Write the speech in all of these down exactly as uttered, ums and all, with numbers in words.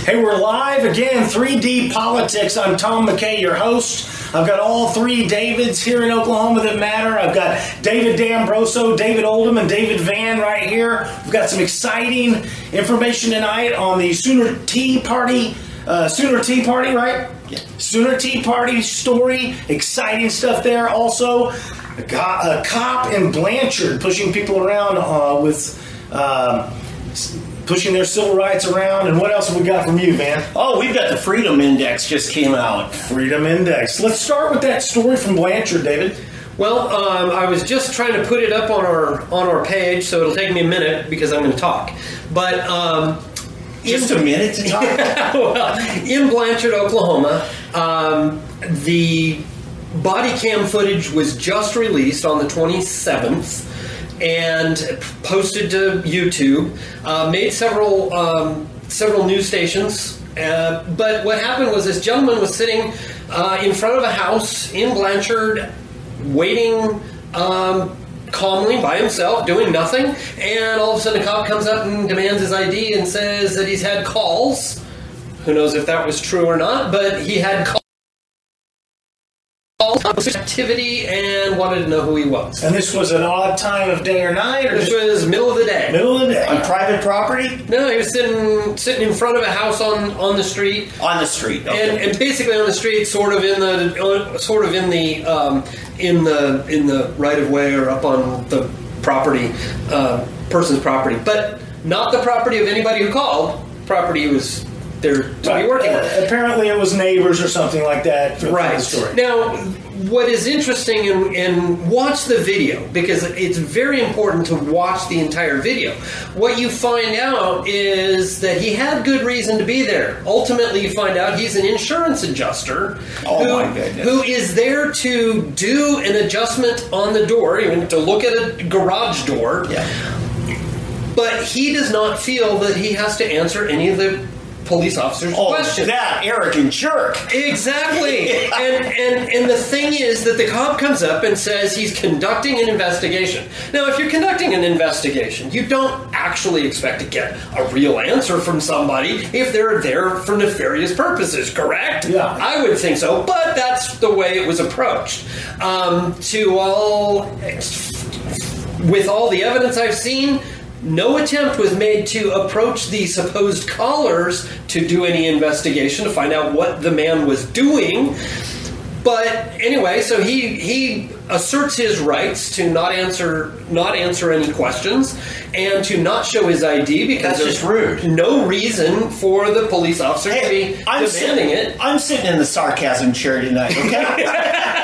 Hey, we're live again, three D Politics. I'm Tom McKay, your host. I've got all three Davids here in Oklahoma that matter. I've got David D'Ambroso, David Oldham, and David Vann right here. We've got some exciting information tonight on the Sooner Tea Party. Uh, Sooner Tea Party, right? Yeah. Sooner Tea Party story. Exciting stuff there. Also, a, go- a cop in Blanchard pushing people around uh, with... Uh, pushing their civil rights around. And what else have we got from you, man? Oh, we've got the Freedom Index just came out. Freedom Index. Let's start with that story from Blanchard, David. Well, um, I was just trying to put it up on our on our page, so it'll take me a minute because I'm going to talk. But um, just in, a minute to talk. Well, in Blanchard, Oklahoma, um, the body cam footage was just released on the twenty-seventh. And posted to YouTube, uh, made several um, several news stations. Uh, but what happened was this gentleman was sitting uh, in front of a house in Blanchard, waiting um, calmly by himself, doing nothing. And all of a sudden, a cop comes up and demands his I D and says that he's had calls. Who knows if that was true or not? But he had calls. Activity and wanted to know who he was. And this was an odd time of day or night? Or this was middle of the day. Middle of the day. On private property? No, he was sitting sitting in front of a house on, on the street. On the street, okay. And, and basically on the street, sort of in the sort of in the um, in the in the right of way or up on the property, uh, person's property, but not the property of anybody who called. Property was there to right. be working uh, with. Apparently, it was neighbors or something like that. For, right. For the story. Now, what is interesting, and, and watch the video, because it's very important to watch the entire video. What you find out is that he had good reason to be there. Ultimately, you find out he's an insurance adjuster oh who, my goodness. who is there to do an adjustment on the door, even to look at a garage door. Yeah. But he does not feel that he has to answer any of the police officers' oh, questions. That arrogant jerk. Exactly. and, and and the thing is that the cop comes up and says he's conducting an investigation. Now, if you're conducting an investigation, you don't actually expect to get a real answer from somebody if they're there for nefarious purposes, correct? Yeah. I would think so, but that's the way it was approached. Um, to all, with all the evidence I've seen, no attempt was made to approach the supposed callers to do any investigation to find out what the man was doing. But anyway, so he he asserts his rights to not answer not answer any questions and to not show his I D because that's there's just rude. No reason for the police officer hey, to be I'm demanding sitting, it. I'm sitting in the sarcasm chair tonight, okay?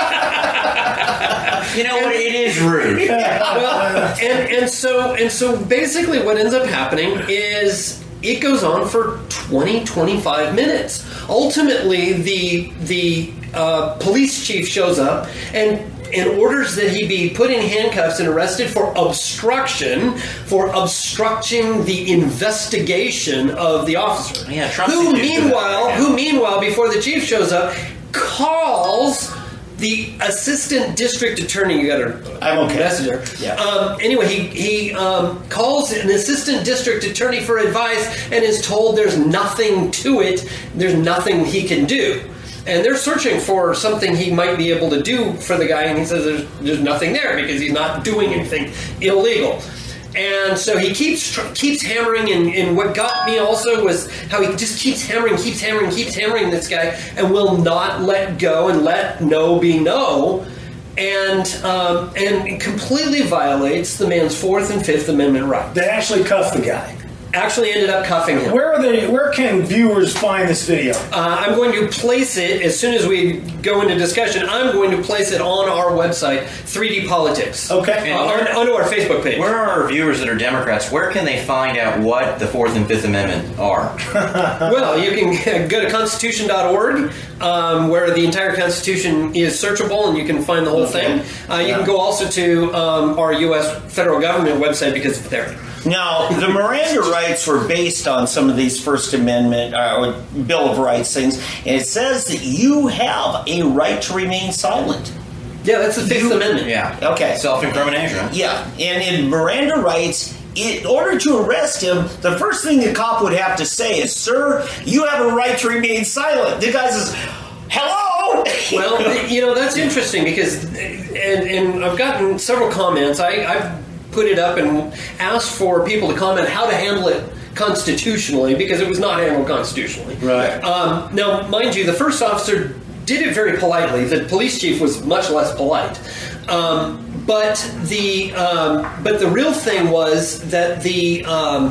You know what? It is rude. Well, and, and so and so basically what ends up happening is it goes on for twenty, twenty-five minutes. Ultimately, the the uh, police chief shows up and and orders that he be put in handcuffs and arrested for obstruction, for obstructing the investigation of the officer. Yeah, Trump who did do meanwhile, that. who meanwhile, before the chief shows up, calls the assistant district attorney. You got her I'm okay. messenger. Yeah. Um, anyway, he he um, calls an assistant district attorney for advice and is told there's nothing to it. There's nothing he can do. And they're searching for something he might be able to do for the guy, and he says there's, there's nothing there because he's not doing anything illegal. And so he keeps keeps hammering, and, and what got me also was how he just keeps hammering, keeps hammering, keeps hammering this guy, and will not let go and let no be no, and um, and completely violates the man's Fourth and Fifth Amendment rights. They actually cuffed the guy. Actually ended up cuffing him. Where are they? Where can viewers find this video? Uh, I'm going to place it, as soon as we go into discussion, I'm going to place it on our website, three D Politics. Okay. Uh, on, onto our Facebook page. Where are our viewers that are Democrats? Where can they find out what the Fourth and Fifth Amendment are? Well, you can go to constitution dot org, um, where the entire Constitution is searchable, and you can find the whole Okay. thing. Uh, you Yeah. can go also to um, our U S federal government website because it's there. Now, the Miranda rights were based on some of these First Amendment uh, or Bill of Rights things, and it says that you have a right to remain silent. Yeah, that's the Fifth You- Amendment. Yeah. Okay. Self-incrimination. Yeah, and in Miranda rights, in order to arrest him, the first thing the cop would have to say is, "Sir, you have a right to remain silent." The guy says, "Hello." Well, you know, that's interesting because, and, and I've gotten several comments. I, I've put it up and asked for people to comment how to handle it constitutionally because it was not handled constitutionally. Right. Um, now, mind you, the first officer did it very politely. The police chief was much less polite. Um, but the um, but the real thing was that the um,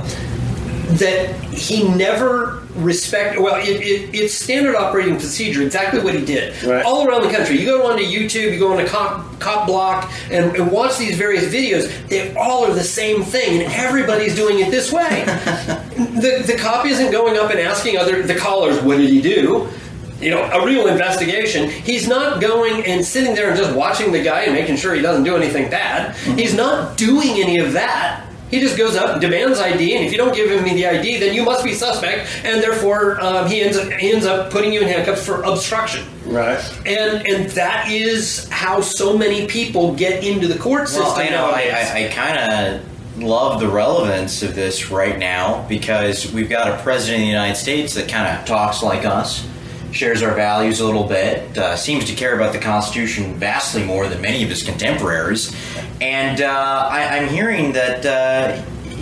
that he never respect. Well, it, it, it's standard operating procedure. Exactly what he did Right. all around the country. You go onto YouTube, you go onto Cop, Cop Block, and, and watch these various videos. They all are the same thing, and everybody's doing it this way. the the cop isn't going up and asking other the callers, "What did he do?" You know, a real investigation. He's not going and sitting there and just watching the guy and making sure he doesn't do anything bad. Mm-hmm. He's not doing any of that. He just goes up and demands I D, and if you don't give him the I D, then you must be suspect, and therefore um, he ends up he ends up putting you in handcuffs for obstruction. Right. And and that is how so many people get into the court system. Well, I know, I, nowadays. I, I kind of love the relevance of this right now because we've got a president of the United States that kind of talks like us, shares our values a little bit, uh, seems to care about the Constitution vastly more than many of his contemporaries. And uh, I, I'm hearing that uh,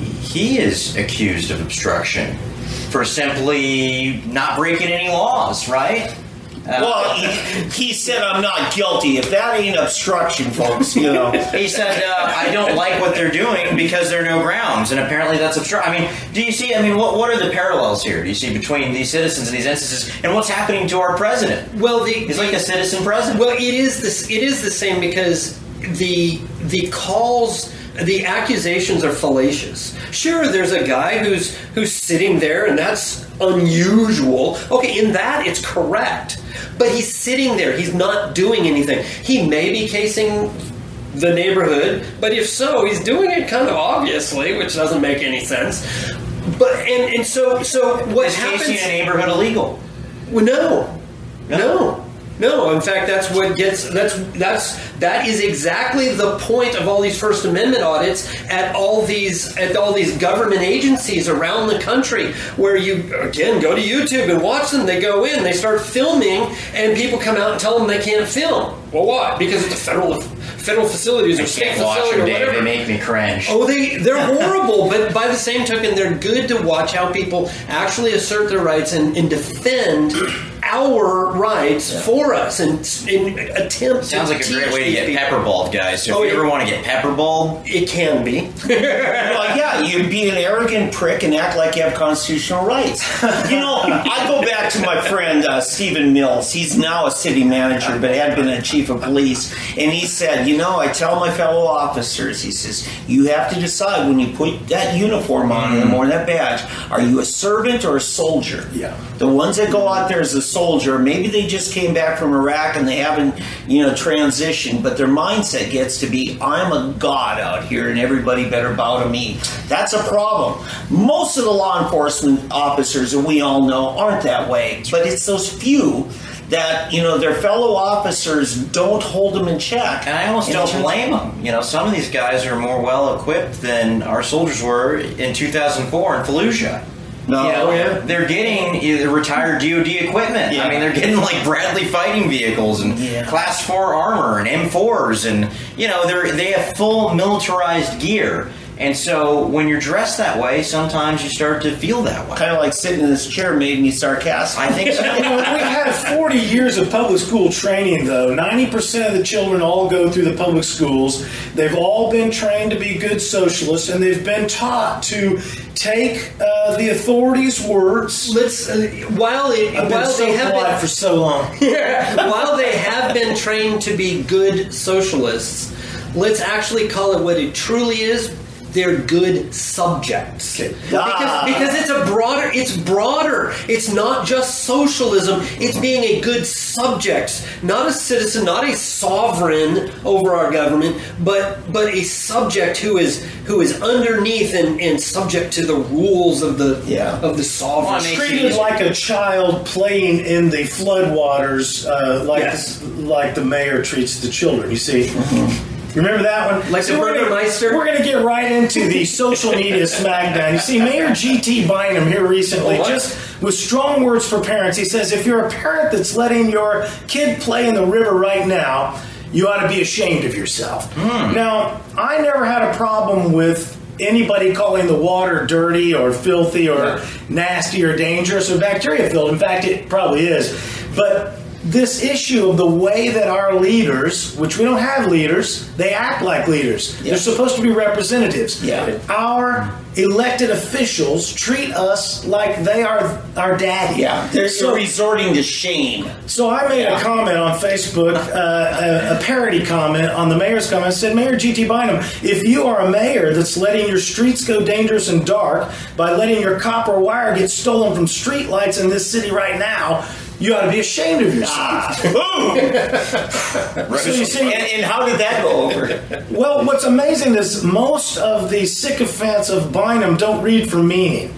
he is accused of obstruction for simply not breaking any laws, right? Uh, Well, he, he said, "I'm not guilty." If that ain't obstruction, folks, you know. He said, uh, "I don't like what they're doing because there are no grounds," and apparently that's obstruction. I mean, do you see? I mean, what what are the parallels here? Do you see between these citizens and these instances, and what's happening to our president? well, the, He's like a citizen president. Well, it is this. It is the same because the the calls, the accusations are fallacious. Sure, there's a guy who's who's sitting there, and that's unusual. Okay, in that it's correct, but he's sitting there. He's not doing anything. He may be casing the neighborhood, but if so, he's doing it kind of obviously, which doesn't make any sense. But and and so so what Is happens? casing a neighborhood illegal? Well, no, no, no. In fact, that's what gets. That's that's that is exactly the point of all these First Amendment audits at all these at all these government agencies around the country, where you again go to YouTube and watch them. They go in, they start filming, and people come out and tell them they can't film. Well, why? Because it's a federal federal facilities or I state can't watch facility them, or Dave. whatever. They make me cringe. Oh, they, they're horrible, but by the same token, they're good to watch how people actually assert their rights and, and defend our rights yeah. for us and, and attempt Sounds to like a teach great way to these get people. pepperballed, guys. So Oh, if you yeah. ever want to get pepperballed, It can be. Well, yeah, you be an arrogant prick and act like you have constitutional rights. You know, I go back to my friend uh, Stephen Mills. He's now a city manager, but had been a chief of police. And he said, you know, I tell my fellow officers, he says, you have to decide when you put that uniform on in the morning, that badge, are you a servant or a soldier? Yeah. The ones that go out there as a soldier, maybe they just came back from Iraq and they haven't, you know, transitioned, but their mindset gets to be, I'm a god out here and everybody better bow to me. That's a problem. Most of the law enforcement officers that we all know aren't that way, but it's those few that, you know, their fellow officers don't hold them in check. and I almost In don't terms- blame them. You know, some of these guys are more well equipped than our soldiers were in two thousand four in Fallujah. No, You know, yeah. they're getting either retired D O D equipment. Yeah. I mean, they're getting like Bradley fighting vehicles and Yeah. Class Four armor and M fours, and you know, they they have full militarized gear. And so, when you're dressed that way, sometimes you start to feel that way. Kind of like sitting in this chair made me sarcastic. I think so. You know, we had forty years of public school training, though. ninety percent of the children all go through the public schools. They've all been trained to be good socialists, and they've been taught to take uh, the authorities' words. Let's uh, while it I've been while so they have polite been, for so long. while they have been trained to be good socialists, let's actually call it what it truly is. They're good subjects. Okay. Because, Ah. because it's a broader, it's broader. It's not just socialism. It's being a good subject, not a citizen, not a sovereign over our government, but but a subject who is who is underneath and, and subject to the rules of the Yeah. of the sovereign. Well, I mean, Treated like a child playing in the floodwaters, uh, like Yes. like the mayor treats the children. You see, You remember that one? Like the we're gonna- Burgermeister? We're going to get right into the social media smackdown. You see, Mayor G T Bynum here recently, What? just with strong words for parents, he says, if you're a parent that's letting your kid play in the river right now, you ought to be ashamed of yourself. Hmm. Now, I never had a problem with anybody calling the water dirty or filthy or Yeah. nasty or dangerous or bacteria filled. In fact, it probably is. But this issue of the way that our leaders, which we don't have leaders, they act like leaders. Yeah. They're supposed to be representatives. Yeah. Our elected officials treat us like they are our daddy. Yeah, they're So- resorting to shame. so I made Yeah. a comment on Facebook, uh, a, a parody comment on the mayor's comment. I said, Mayor G T Bynum, if you are a mayor that's letting your streets go dangerous and dark by letting your copper wire get stolen from street lights in this city right now, you ought to be ashamed of yourself. Boom! So you see, and, and how did that go over? well, what's amazing is most of the sycophants of Bynum don't read for meaning.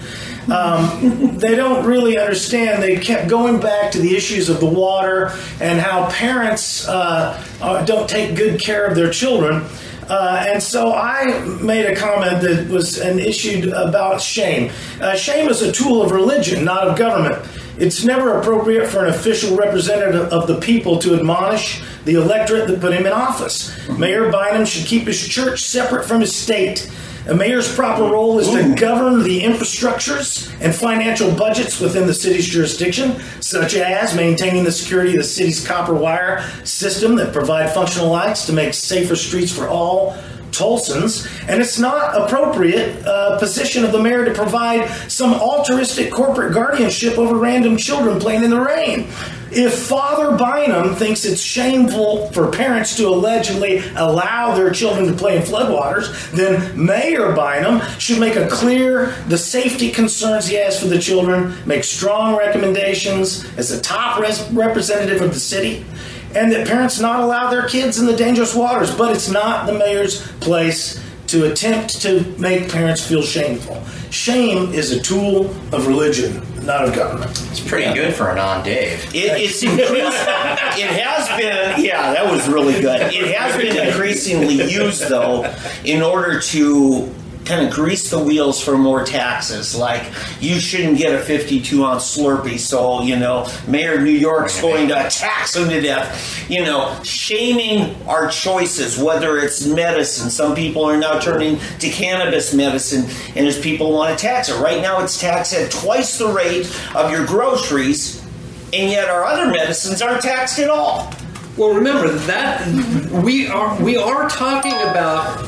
Um, they don't really understand. They kept going back to the issues of the water and how parents uh, uh, don't take good care of their children. Uh, and so I made a comment that was an issue about shame. Uh, shame is a tool of religion, not of government. It's never appropriate for an official representative of the people to admonish the electorate that put him in office. Mayor Bynum should keep his church separate from his state. A mayor's proper role is to govern the infrastructures and financial budgets within the city's jurisdiction, such as maintaining the security of the city's copper wire system that provide functional lights to make safer streets for all Tulsans. And it's not appropriate uh, position of the mayor to provide some altruistic corporate guardianship over random children playing in the rain. If Father Bynum thinks it's shameful for parents to allegedly allow their children to play in floodwaters, then Mayor Bynum should make a clear the safety concerns he has for the children, make strong recommendations as the top res- representative of the city, and that parents not allow their kids in the dangerous waters. But it's not the mayor's place to attempt to make parents feel shameful. Shame is a tool of religion, not of government. It's pretty good for a non-Dave. It, it's increased. It has been, yeah, that was really good. It has been increasingly used, though, in order to kind of grease the wheels for more taxes. Like, you shouldn't get a fifty-two ounce Slurpee, so, you know, Mayor of New York's going to tax them to death. You know, shaming our choices, whether it's medicine. Some people are now turning to cannabis medicine, and as people want to tax it. Right now, it's taxed at twice the rate of your groceries, and yet our other medicines aren't taxed at all. Well, remember that we are we are talking about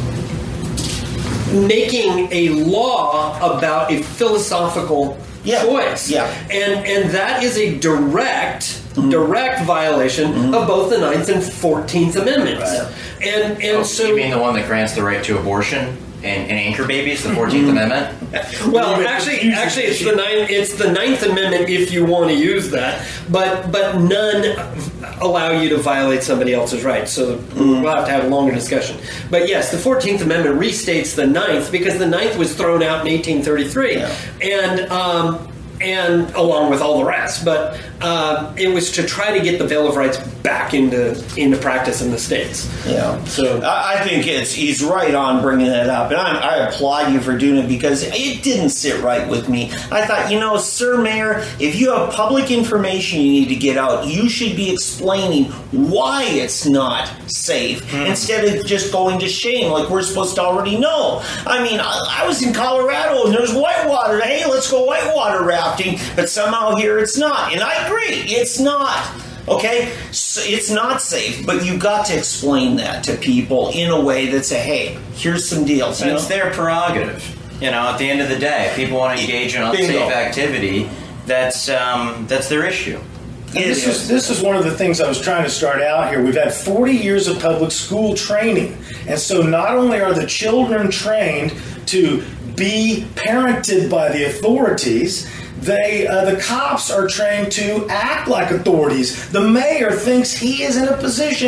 making a law about a philosophical Yeah. choice. Yeah. And and that is a direct mm-hmm. direct violation mm-hmm. of both the Ninth and Fourteenth Amendments. Right. And and Oh, so you mean the one that grants the right to abortion and, and anchor babies, the fourteenth Mm-hmm. Amendment? well, actually, actually, it's the ninth. It's the Ninth Amendment if you want to use that, but but none allow you to violate somebody else's rights. So we'll have to have a longer discussion. But yes, the Fourteenth Amendment restates the Ninth because the Ninth was thrown out in eighteen thirty-three, Yeah. and um, and along with all the rest. But uh, it was to try to get the Bill of Rights back into into practice in the states. Yeah. So I I think it's he's right on bringing that up, and I, I applaud you for doing it because it didn't sit right with me. I thought, you know, Sir Mayor, if you have public information you need to get out, you should be explaining why it's not safe mm. instead of just going to shame like we're supposed to already know. I mean, I, I was in Colorado and there's whitewater. Hey, let's go whitewater rafting, but somehow here it's not, and I agree, it's not. Okay, so it's not safe, but you've got to explain that to people in a way that say, hey, here's some deals. You And it's know? their prerogative. You know, at the end of the day, if people want to engage in unsafe Bingo. activity, that's um, that's their issue. And this is this is one of the things I was trying to start out here. We've had forty years of public school training, and so not only are the children trained to be parented by the authorities, they uh, the cops are trained to act like authorities. The mayor thinks he is in a position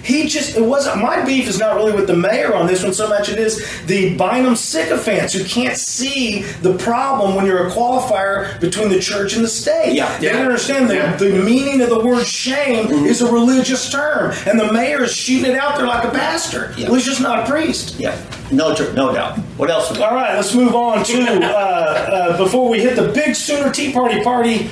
He just, it wasn't, my beef is not really with the mayor on this one so much it is the Bynum sycophants who can't see the problem when you're a qualifier between the church and the state. Yeah. They Yeah. don't understand the, Yeah. the meaning of the word shame is a religious term, and the mayor is shooting it out there like a bastard. Yeah. Well, he's just not a priest. Yeah, no, tr- no doubt. What else? We got? All right, let's move on to, uh, uh, before we hit the big Sooner Tea Party party,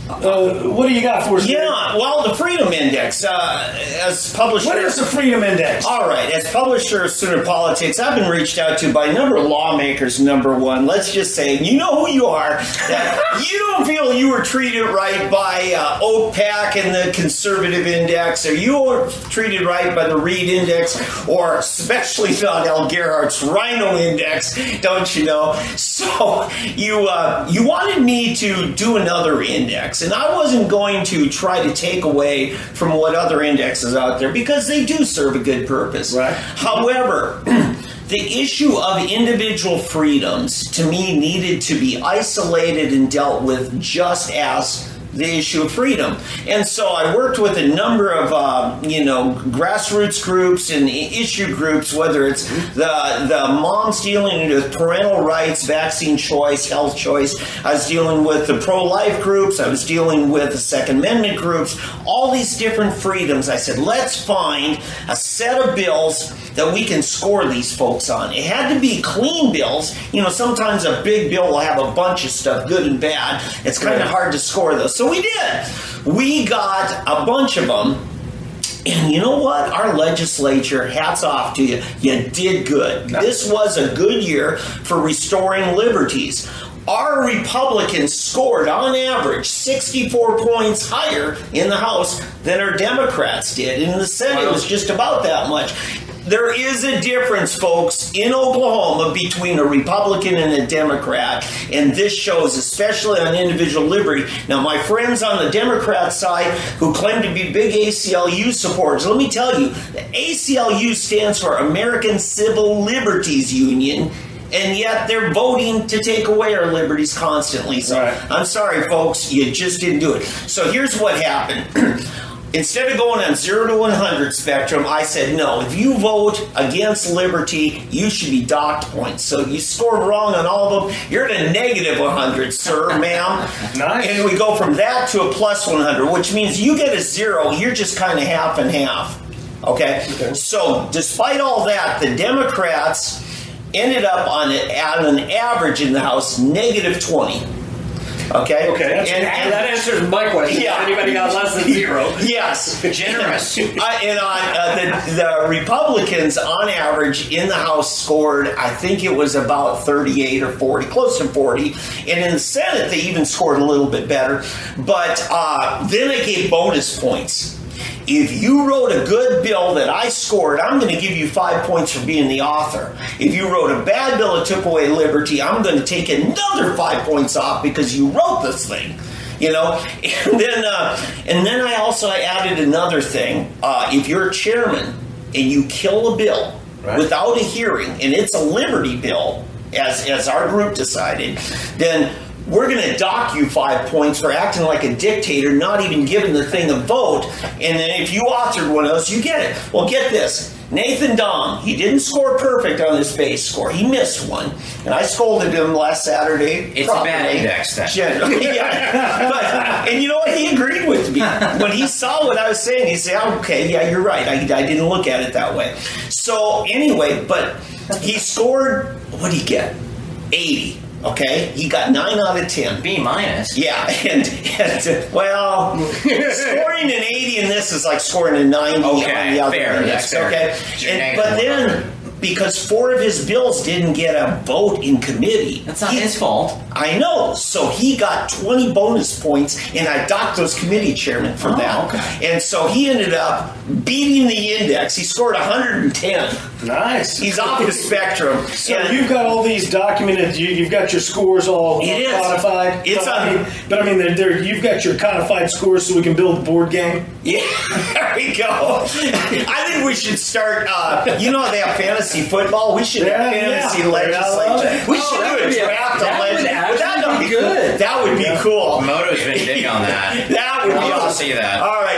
uh, what do you got for us? Yeah, well, the Freedom Index, uh, as published. What is the Freedom Index? All right, as publisher of Sooner Politics, I've been reached out to by a number of lawmakers. Number one, let's just say, you know who you are. That you don't feel you were treated right by uh, OPEC and the Conservative Index, or you were treated right by the Reed Index, or especially not Al Gerhardt's Rhino Index, don't you know? So you uh, you wanted me to do another index, and I wasn't going to try to take away from what other indexes out there because they do serve a good purpose. Right. However, the issue of individual freedoms to me needed to be isolated and dealt with just as the issue of freedom. And so I worked with a number of, uh, you know, grassroots groups and issue groups, whether it's the, the moms dealing with parental rights, vaccine choice, health choice. I was dealing with the pro-life groups. I was dealing with the Second Amendment groups, all these different freedoms. I said, let's find a set of bills that we can score these folks on. It had to be clean bills. You know, sometimes a big bill will have a bunch of stuff, good and bad. It's kind of hard to score those. So we did. We got a bunch of them. And you know what? Our legislature, hats off to you. You did good. This was a good year for restoring liberties. Our Republicans scored, on average, sixty-four points higher in the House than our Democrats did. In the Senate, it was just about that much. There is a difference, folks, in Oklahoma between a Republican and a Democrat, and this shows, especially on individual liberty. Now, my friends on the Democrat side who claim to be big A C L U supporters, let me tell you, the A C L U stands for American Civil Liberties Union, and yet they're voting to take away our liberties constantly. So Right. I'm sorry, folks, you just didn't do it. So here's what happened. Instead of going on zero to one hundred spectrum, I said, no, if you vote against liberty, you should be docked points. So you scored wrong on all of them. You're at a negative one hundred, sir, ma'am. Nice. And we go from that to a plus one hundred, which means you get a zero, you're just kind of half and half. Okay? Okay. So despite all that, the Democrats ended up on it at an average in the House, negative twenty. Okay? Okay, that's- and, and that answers my question. Yeah. If anybody got less than zero? Yes. Generous. Uh, and on uh, the, the Republicans, on average, in the House scored, I think it was about thirty-eight or forty, close to forty. And in the Senate, they even scored a little bit better. But uh, then they gave bonus points. If you wrote a good bill that I scored, I'm going to give you five points for being the author. If you wrote a bad bill that took away liberty, I'm going to take another five points off because you wrote this thing. You know, and then uh, and then I also added another thing. Uh, if you're a chairman and you kill a bill Right. without a hearing, and it's a liberty bill, as as our group decided, then we're going to dock you five points for acting like a dictator, not even giving the thing a vote. And then if you authored one of those, you get it. Well, get this. Nathan Dom, he didn't score perfect on his base score. He missed one. And I scolded him last Saturday. It's a bad index, then. Generally, yeah. But, and you know what? He agreed with me. When he saw what I was saying, he said, okay, yeah, you're right. I, I didn't look at it that way. So anyway, but he scored, what did he get? eighty. Okay, he got nine out of ten. B minus. Yeah, and, and well, scoring an eighty in this is like scoring a ninety Okay, on the other fair, index. that's fair. Okay, You're and, but then because four of his bills didn't get a vote in committee, That's not he- his fault. I know. So he got twenty bonus points, and I docked those committee chairmen for Oh, that. okay. And so he ended up beating the index. He scored one hundred ten. Nice. He's off the spectrum. So And- you've got all these documented. You, you've got your scores all It is. codified. It's but, I on- mean, but I mean, they're, they're, you've got your codified scores, so we can build the board game. Yeah, there we go. I think we should start. Uh, you know, they have fantasy football. We should have Yeah, fantasy yeah. legislature. Yeah, We Oh, should that do would a be a- draft of that would legend. actually that would be be good. That would be Yeah. cool. Moto's been big on that. That would I'd be love to awesome. see that. All right, no,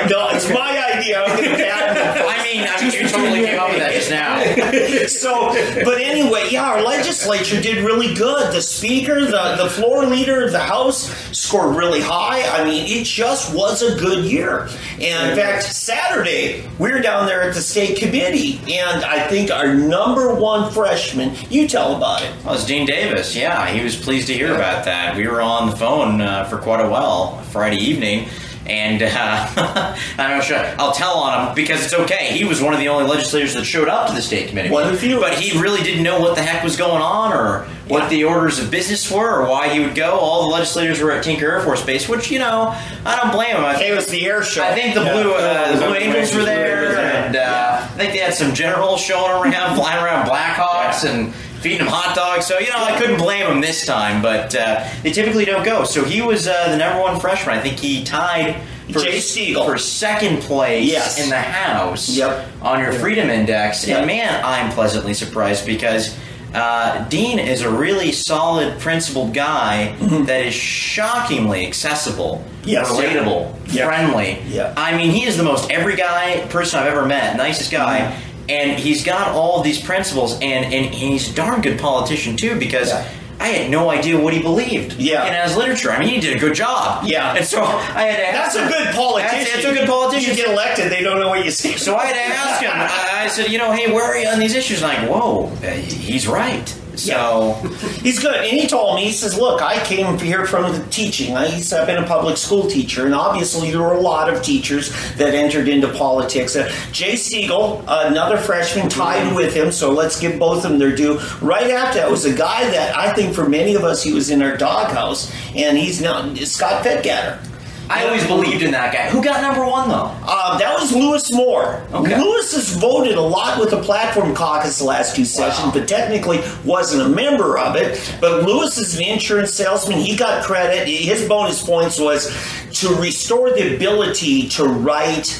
was my idea. I'm going to patent I mean, I mean, you totally came up with that just now. it. So, but anyway, yeah, our legislature did really good. The speaker, the, the floor leader of the House scored really high. I mean, it just was a good year. And in fact, Saturday, we were down there at the state committee, and I think our number one freshman, you tell about it. Well, it's Dean Davis. Yeah, he was pleased to hear about that. We were on the phone uh, for quite a while Friday evening. And uh, I don't know, should I, I'll tell on him because it's okay. He was one of the only legislators that showed up to the state committee. One of you. But he really didn't know what the heck was going on or what Yeah. the orders of business were or why he would go. All the legislators were at Tinker Air Force Base, which, you know, I don't blame him. I It was the air show. I think the Yeah. Blue uh, the Blue Yeah. Angels were there, Yeah. and uh, I think they had some generals showing around, flying around Blackhawks, Yeah. and feeding them hot dogs. So, you know, I couldn't blame him this time, but uh, they typically don't go. So he was uh, the number one freshman. I think he tied for, Jay Stiegel. for second place Yes. in the House Yep. on your Freedom Index. Yep. And man, I'm pleasantly surprised because uh, Dean is a really solid, principled guy that is shockingly accessible, Yes. relatable, Yeah. friendly. Yeah. I mean, he is the most every guy person I've ever met, nicest guy. And he's got all of these principles, and, and he's a darn good politician too, because Yeah. I had no idea what he believed Yeah. in his literature. I mean, he did a good job. Yeah. And so I had to ask That's a him- good politician. That's, that's a good politician. You get elected, they don't know what you say. So I had to ask him. I, I said, you know, hey, where are you on these issues? And I'm like, whoa, uh, he's right. So He's good. And he told me, he says, look, I came here from the teaching. I, he said, I've been a public school teacher, and obviously there were a lot of teachers that entered into politics. Uh, Jay Stiegel, another freshman, tied with him, so let's give both of them their due. Right after that was a guy that I think for many of us, he was in our doghouse, and he's now Scott Fedgatter. I always believed in that guy. Who got number one, though? Uh, that was Lewis Moore. Okay. Lewis has voted a lot with the Platform Caucus the last two sessions, but technically wasn't a member of it. But Lewis is an insurance salesman. He got credit. His bonus points was to restore the ability to write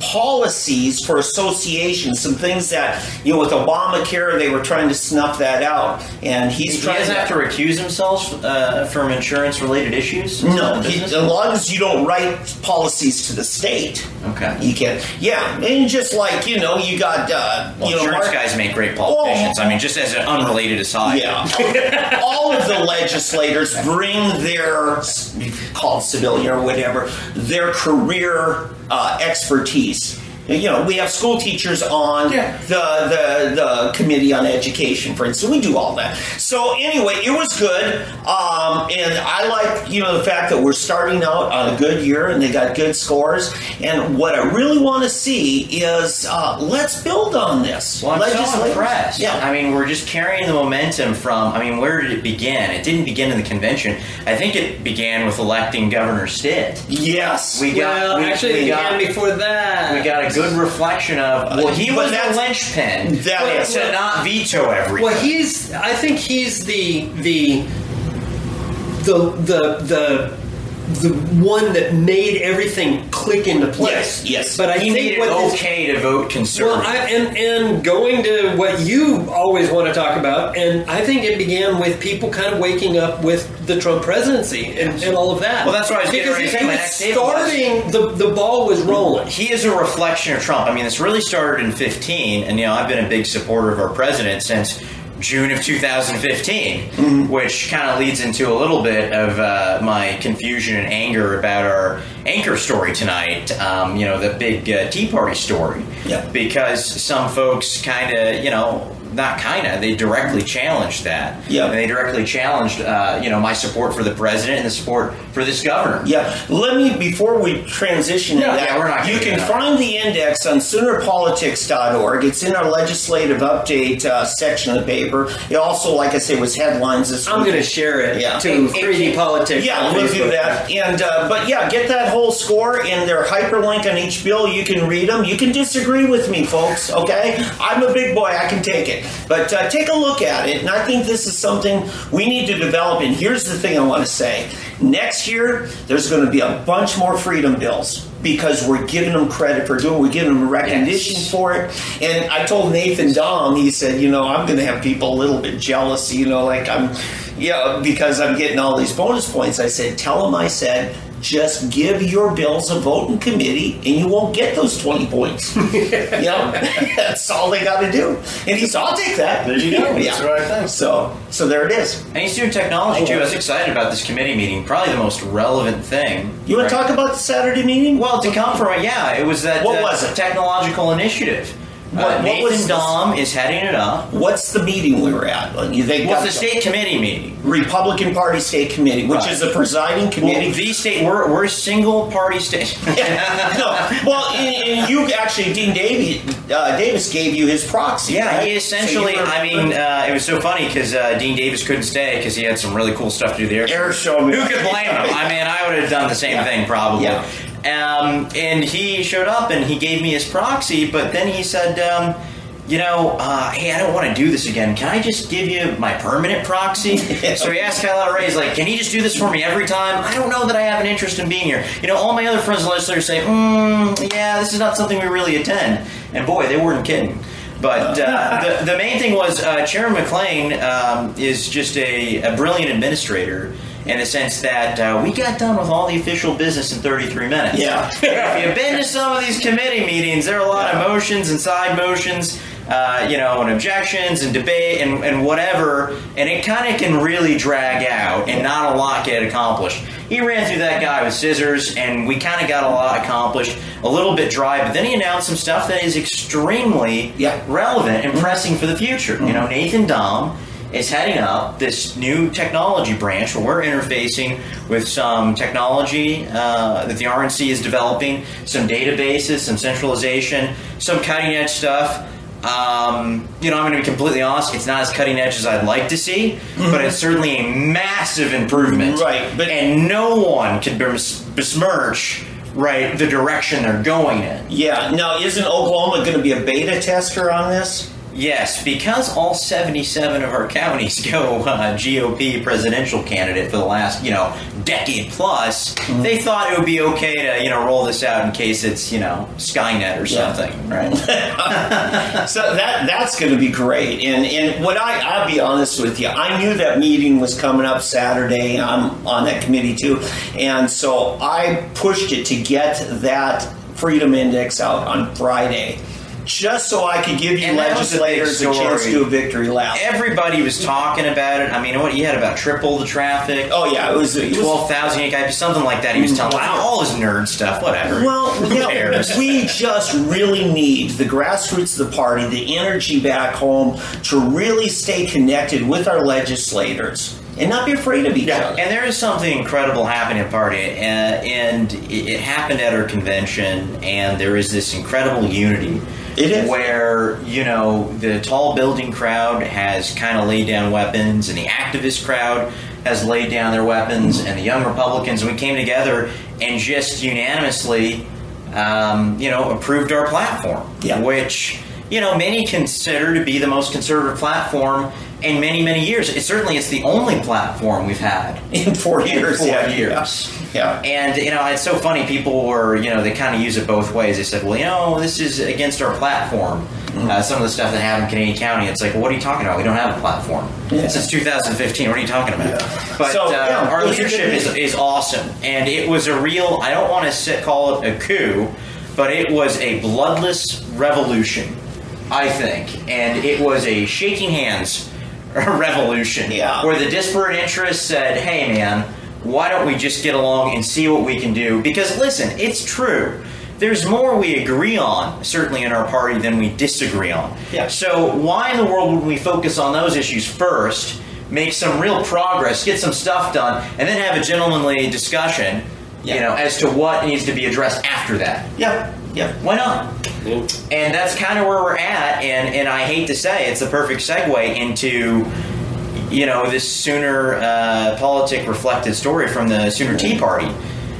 policies for associations, some things that, you know, with Obamacare, they were trying to snuff that out. And he's He trying doesn't to... have to recuse himself uh, from insurance-related issues? No, he, Business? as long as you don't write policies to the state. Okay. You can, yeah, and just like, you know, you got, uh, Well, you know, insurance Mark- guys make great politicians. Oh. I mean, just as an unrelated aside. Yeah. All of the legislators bring their, called civilian or whatever, their career uh, expertise. You know, we have school teachers on Yeah. the, the the committee on education, for instance. We do all that. So anyway, it was good, um, and I like, you know, the fact that we're starting out on a good year and they got good scores. And what I really want to see is uh, let's build on this. Well, I'm so Legislators- impressed. Yeah. I mean, we're just carrying the momentum from, I mean, where did it begin? It didn't begin in the convention. I think it began with electing Governor Stitt. Yes. We got, Well, we, actually, we it got, began before that. we got a good reflection of, well, he But was the that's- linchpin that to is- not veto everything. Well, he's. I think he's the the the the the the one that made everything click into place. Yes, yes. But I he think made it what this- okay to vote conservative. Well, I, and and going to what you always want to talk about, and I think it began with people kind of waking up with the Trump presidency and, and all of that. Well, that's what I was getting because ready to it, say. it My was next statement was- starting. The the ball was rolling. He is a reflection of Trump. I mean, this really started in fifteen, and you know, I've been a big supporter of our president since June of two thousand fifteen, Mm-hmm. which kind of leads into a little bit of uh, my confusion and anger about our anchor story tonight. Um, you know, the big uh, Tea Party story. Yeah. Because some folks kind of, you know, not kind of, they directly challenged that. Yeah. And they directly challenged, uh, you know, my support for the president and the support for this governor. Yeah, let me, before we transition Yeah, to that, yeah, we're not you getting can into that. find the index on sooner politics dot org. It's in our legislative update uh, section of the paper. It also, like I say, was headlines this I'm week. going to share it Yeah. to And- three D Politics. Yeah, on we'll do Facebook. that. And uh, but yeah, get that whole score and their hyperlink on each bill. You can read them. You can disagree with me, folks. Okay, I'm a big boy. I can take it. But uh, take a look at it. And I think this is something we need to develop. And here's the thing I want to say: next year, there's going to be a bunch more freedom bills because we're giving them credit for doing. We're giving them recognition Yes. for it. And I told Nathan Dom, he said, you know, I'm going to have people a little bit jealous. You know, like I'm. Yeah, because I'm getting all these bonus points. I said, tell him I said, just give your bills a vote in committee and you won't get those twenty points. You know, that's all they got to do. And he said, I'll take that. There you go. That's the right thing. So, so there it is. And he's doing technology too. I was excited about this committee meeting. Probably the most relevant thing. You want to right? talk about the Saturday meeting? Well, to come from it, yeah, it was that What uh, was it? technological initiative. What- uh, what Nathan was this? Dahm is heading it up. What's the meeting we were at? Like, you think Well, got it's the state committee meeting. Republican Party State Committee, which Right. is the presiding committee. Well, the state, we're, we're a single party state. no, well, and, and you actually, Dean Davies, uh, Davis gave you his proxy. Yeah, right? he essentially, So you were- I mean, uh, it was so funny because uh, Dean Davis couldn't stay because he had some really cool stuff to do there. Air show me. Who could blame him? I mean, I would have done the same Yeah. thing probably. Yeah. Um, and he showed up and he gave me his proxy, but then he said, um, you know, uh, hey, I don't want to do this again. Can I just give you my permanent proxy? So he asked Kyle Ray, he's like, can you just do this for me every time? I don't know that I have an interest in being here. You know, all my other friends and legislators say, mm, yeah, this is not something we really attend. And boy, they weren't kidding. But uh, the, the main thing was uh, Chairman McLean um, is just a, a brilliant administrator in the sense that uh, we got done with all the official business in thirty-three minutes. Yeah. If you've been to some of these committee meetings, there are a lot Yeah. of motions and side motions, uh, you know, and objections and debate and, and whatever, and it kind of can really drag out and not a lot get accomplished. He ran through that guy with scissors, and we kind of got a lot accomplished, a little bit dry, but then he announced some stuff that is extremely Yeah. relevant and pressing for the future. You know, Nathan Dahm is heading up this new technology branch where we're interfacing with some technology uh, that the R N C is developing, some databases, some centralization, some cutting edge stuff. Um, you know, I'm going to be completely honest, it's not as cutting edge as I'd like to see, mm-hmm. but it's certainly a massive improvement. Right, but- and no one can bes- besmirch right the direction they're going in. Yeah. Now, isn't Oklahoma going to be a beta tester on this? Yes, because all seventy-seven of our counties go uh, G O P presidential candidate for the last, you know, decade plus, mm-hmm. they thought it would be okay to, you know, roll this out in case it's, you know, Skynet or something, yeah. right? So that that's going to be great. And and what I I'll be honest with you, I knew that meeting was coming up Saturday. I'm on that committee too, and so I pushed it to get that Freedom Index out on Friday, just so I could give you And that was a big legislators a, chance to story. do a victory lap. Everybody was talking about it. I mean, what you had about triple the traffic. Oh yeah, it was it was- twelve thousand unique I P, something like that. He was telling Wow. us all his nerd stuff. Whatever. Well, Who yeah, cares? we just really need the grassroots of the party, the energy back home to really stay connected with our legislators and not be afraid of each Yeah, other. and there is something incredible happening at Party, uh, and it, it happened at our convention, and there is this incredible unity. It is. Where, you know, the tall building crowd has kind of laid down weapons, and the activist crowd has laid down their weapons, and the young Republicans, we came together and just unanimously, um, you know, approved our platform, Yeah. which, you know, many consider to be the most conservative platform in many, many years. It certainly it's the only platform we've had In four years, in four yeah, years. Yeah. And, you know, it's so funny. People were, you know, they kind of use it both ways. They said, well, you know, this is against our platform. Mm-hmm. Uh, some of the stuff that happened in Canadian County, it's like, well, what are you talking about? We don't have a platform. Yeah. Since two thousand fifteen, what are you talking about? Yeah. But So, uh, yeah, our it was a leadership good is, meeting. is awesome. And it was a real, I don't want to sit, call it a coup, but it was a bloodless revolution, I think. And it was a shaking hands revolution. Yeah. Where the disparate interests said, hey, man, why don't we just get along and see what we can do? Because, listen, it's true. There's more we agree on, certainly in our party, than we disagree on. Yeah. So why in the world would we focus on those issues first, make some real progress, get some stuff done, and then have a gentlemanly discussion, Yeah. you know, as to what needs to be addressed after that? Yeah. Yeah. Why not? And that's kind of where we're at, and, and I hate to say it's the perfect segue into, you know, this Sooner uh, politic reflected story from the Sooner Tea Party.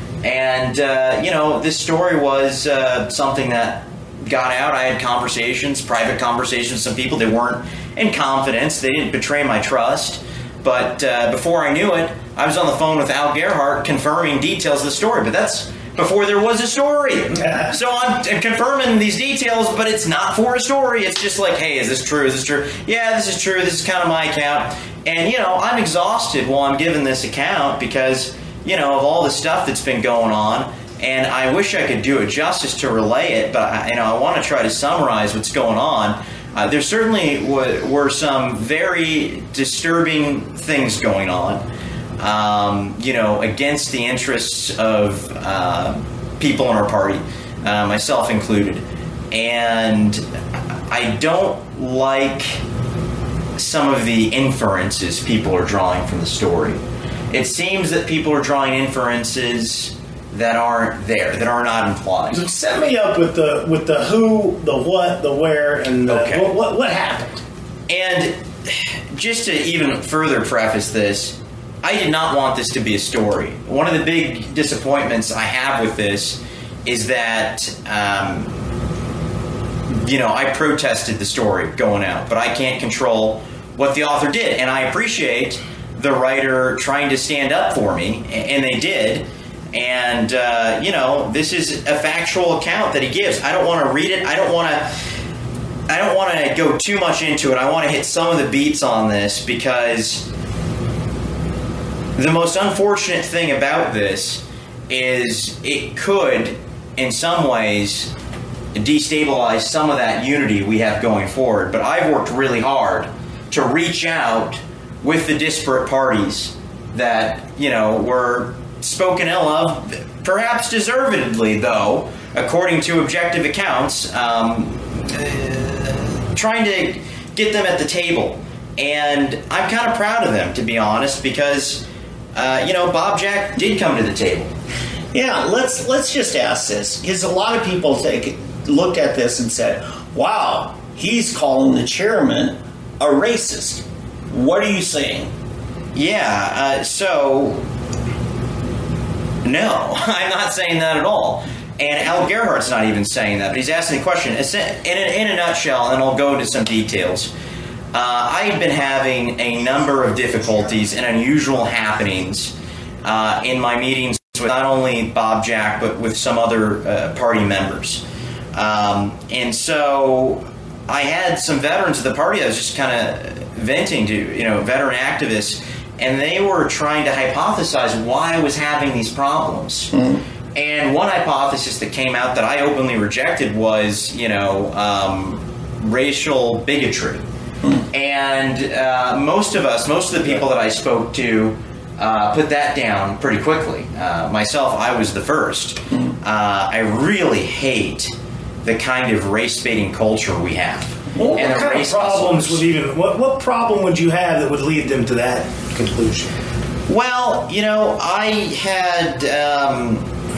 And, uh, you know, this story was uh, something that got out. I had conversations, private conversations with some people. They weren't in confidence. They didn't betray my trust. But uh, before I knew it, I was on the phone with Al Gerhardt confirming details of the story. But that's before there was a story. So I'm, I'm confirming these details, but it's not for a story. It's just like, hey, is this true? Is this true? Yeah, this is true. This is kind of my account. And, you know, I'm exhausted while I'm giving this account because, you know, of all the stuff that's been going on. And I wish I could do it justice to relay it, but, I, you know, I want to try to summarize what's going on. Uh, there certainly w- were some very disturbing things going on, um, you know, against the interests of uh, people in our party, uh, myself included. And I don't like some of the inferences people are drawing from the story. It seems that people are drawing inferences that aren't there, that are not implied. So set me up with the with the who, the what, the where, and the, Okay. what, what what happened. And just to even further preface this, I did not want this to be a story. One of the big disappointments I have with this is that, um, you know, I protested the story going out, but I can't control what the author did. And I appreciate the writer trying to stand up for me, and they did. And, uh, you know, this is a factual account that he gives. I don't want to read it. I don't want to I don't want to go too much into it. I want to hit some of the beats on this because the most unfortunate thing about this is it could, in some ways, destabilize some of that unity we have going forward. But I've worked really hard to reach out with the disparate parties that, you know, were spoken ill of, perhaps deservedly, though, according to objective accounts, um, uh, trying to get them at the table. And I'm kind of proud of them, to be honest, because, uh, you know, Bob Jack did come to the table. Yeah, let's let's just ask this, because a lot of people take looked at this and said, wow, he's calling the chairman a racist. What are you saying? Yeah, uh, so... No, I'm not saying that at all. And Al Gerhardt's not even saying that, but he's asking the question. In a, in a nutshell, and I'll go into some details, uh, I've been having a number of difficulties and unusual happenings uh, in my meetings with not only Bob Jack, but with some other uh, party members. Um, and so I had some veterans of the party I was just kind of venting to, you know, veteran activists, and they were trying to hypothesize why I was having these problems. Mm-hmm. And one hypothesis that came out that I openly rejected was, you know, um, racial bigotry. Mm-hmm. And uh, most of us, most of the people that I spoke to, uh, put that down pretty quickly. Uh, myself, I was the first. Mm-hmm. Uh, I really hate the kind of race-baiting culture we have. Well, what and the kind of race problems hustlers. would even what what problem would you have that would lead them to that conclusion? Well, you know, I had um,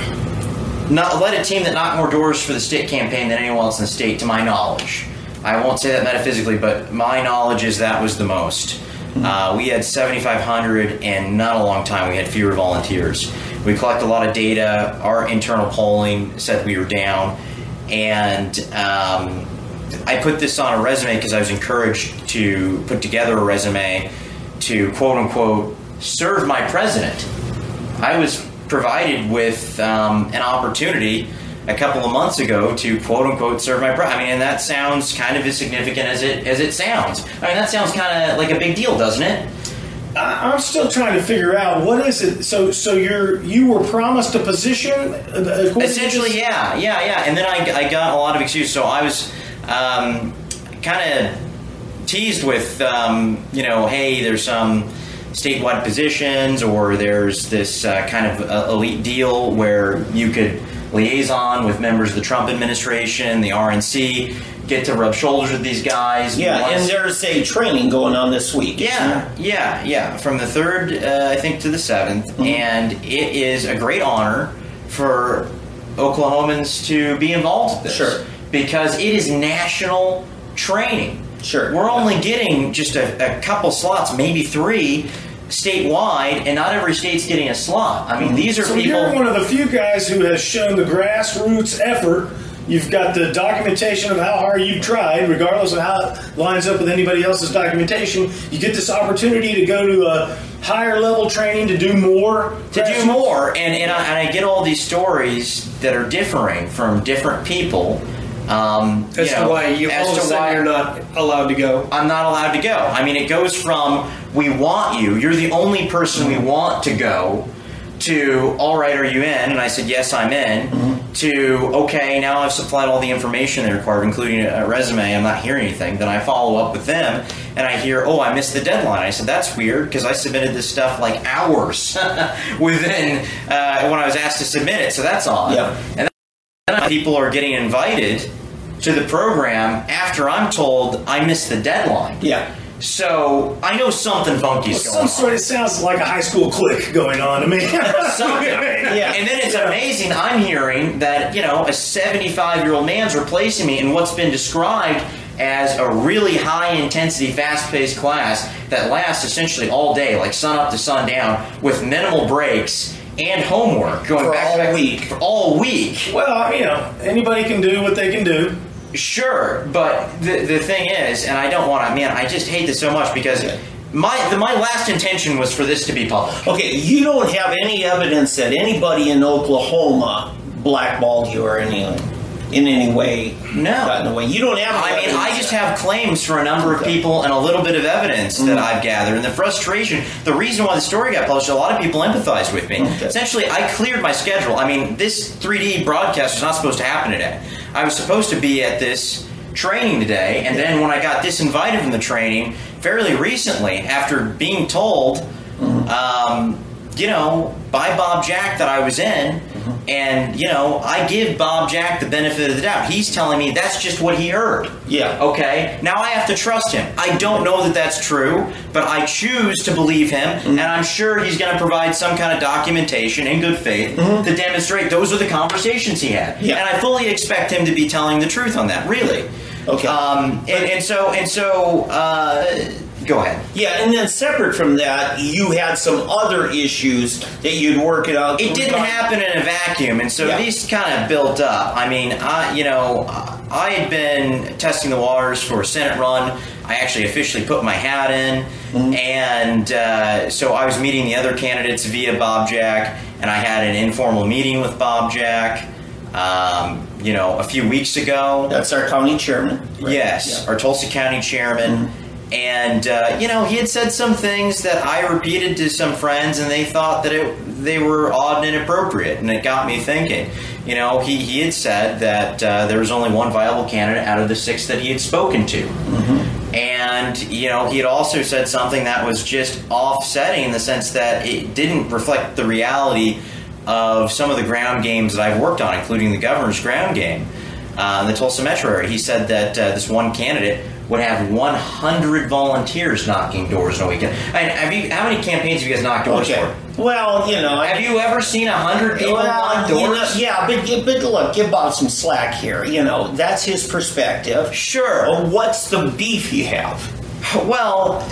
not led a team that knocked more doors for the state campaign than anyone else in the state, to my knowledge. I won't say that metaphysically, but my knowledge is that was the most. Uh, we had seventy-five hundred, and not a long time we had fewer volunteers. We collected a lot of data. Our internal polling said we were down, and um, I put this on a resume because I was encouraged to put together a resume to quote-unquote serve my president. I was provided with um, an opportunity a couple of months ago to quote-unquote serve my president. I mean, and that sounds kind of as significant as it as it sounds. I mean, that sounds kind of like a big deal, doesn't it? I, I'm still trying to figure out what is it. So, so you're you were promised a position. uh, Essentially, yeah, yeah, yeah. And then I, I got a lot of excuses. So I was um, kind of teased with, um, you know, hey, there's some statewide positions, or there's this uh, kind of uh, elite deal where you could liaison with members of the Trump administration, the R N C, get to rub shoulders with these guys. Yeah, Once, and there's a training going on this week. yeah, yeah, yeah, from the third, uh, I think, to the seventh, mm-hmm. and it is a great honor for Oklahomans to be involved with this. Sure. Because it is national training. Sure. We're only getting just a, a couple slots, maybe three, statewide, and not every state's getting a slot. I mean, these are so people... you're one of the few guys who has shown the grassroots effort. You've got the documentation of how hard you've tried, regardless of how it lines up with anybody else's documentation. You get this opportunity to go to a higher level training to do more. To do more, and and I, and I get all these stories that are differing from different people. Um, As you to know, why you as all of a to sudden why you're not allowed to go. I'm not allowed to go. I mean, it goes from we want you, you're the only person we want to go, to all right, are you in? And I said yes, I'm in. Mm-hmm. To okay, now I've supplied all the information they required, including a resume. I'm not hearing anything. Then I follow up with them, and I hear, oh, I missed the deadline. I said that's weird because I submitted this stuff like hours within uh, when I was asked to submit it. So that's odd. Yeah. And then people are getting invited to the program after I'm told I missed the deadline. Yeah. So I know something funky's Well, going some sort on. of sounds like a high school clique going on to me. Something. Yeah. And then it's amazing. I'm hearing that, you know, a seventy-five-year-old man's replacing me in what's been described as a really high-intensity, fast-paced class that lasts essentially all day, like sun up to sundown, with minimal breaks and homework going For back all to back week. for all week. Well, you know, anybody can do what they can do. Sure, but the the thing is, and I don't want to, man, I just hate this so much because my the, my last intention was for this to be public. Okay, you don't have any evidence that anybody in Oklahoma blackballed you or anything in any way. No. Got in the way. You don't have. I any mean, I evidence just that- have claims for a number of people and a little bit of evidence that I've gathered. And the frustration, the reason why the story got published, a lot of people empathize with me. Okay. Essentially, I cleared my schedule. I mean, this three D broadcast was not supposed to happen today. I was supposed to be at this training today, and then when I got disinvited from the training fairly recently, after being told, um, you know, by Bob Jack that I was in, and, you know, I give Bob Jack the benefit of the doubt. He's telling me that's just what he heard. Yeah. Okay? Now I have to trust him. I don't know that that's true, but I choose to believe him, and I'm sure he's going to provide some kind of documentation in good faith to demonstrate those are the conversations he had. Yeah. And I fully expect him to be telling the truth on that, really. Okay. Um, and, and so, and so, uh, go ahead. Yeah, and then separate from that, you had some other issues that you'd work it out. It didn't happen in a vacuum, and so Yeah. these kind of built up. I mean, I, you know, I had been testing the waters for a Senate run. I actually officially put my hat in, Mm-hmm. and uh, so I was meeting the other candidates via Bob Jack, and I had an informal meeting with Bob Jack, um, you know, a few weeks ago. That's our county chairman. right? Yes, Yeah. our Tulsa County chairman. And, uh, you know, he had said some things that I repeated to some friends, and they thought that it, they were odd and inappropriate. And it got me thinking. You know, he, he had said that uh, there was only one viable candidate out of the six that he had spoken to. Mm-hmm. And, you know, he had also said something that was just offsetting in the sense that it didn't reflect the reality of some of the ground games that I've worked on, including the governor's ground game uh, in the Tulsa metro area. He said that uh, this one candidate would have one hundred volunteers knocking doors in a weekend. I mean, have you? How many campaigns have you guys knocked doors Okay. for? Well, you know, Have you ever seen a hundred people Well, knock you know, doors? yeah, but but look, give Bob some slack here. You know, that's his perspective. Sure. Well, what's the beef you have? Well,